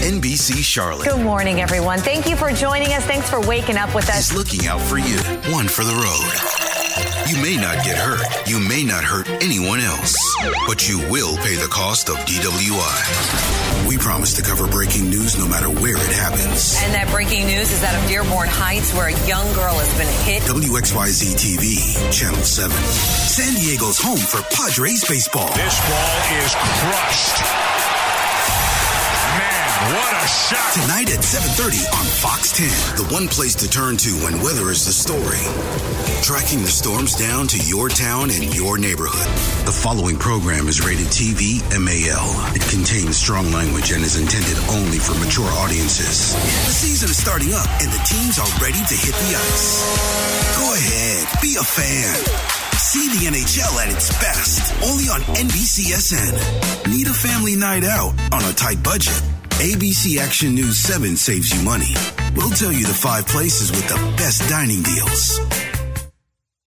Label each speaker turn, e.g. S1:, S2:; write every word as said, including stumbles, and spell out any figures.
S1: N B C Charlotte.
S2: Good morning, everyone. Thank you for joining us. Thanks for waking up with us.
S1: Is looking out for you. One for the road. You may not get hurt. You may not hurt anyone else. But you will pay the cost of D W I. We promise to cover breaking news no matter where it happens.
S3: And that breaking news is out of Dearborn Heights, where a young girl has been hit.
S1: W X Y Z T V, Channel seven. San Diego's home for Padres baseball.
S4: This ball is crushed. What a shot.
S1: Tonight at seven thirty on Fox ten. The one place to turn to when weather is the story. Tracking the storms down to your town and your neighborhood. The following program is rated T V M A L. It contains strong language and is intended only for mature audiences. The season is starting up and the teams are ready to hit the ice. Go ahead, be a fan. See the N H L at its best. Only on N B C S N. Need a family night out on a tight budget? A B C Action News seven saves you money. We'll tell you the five places with the best dining deals.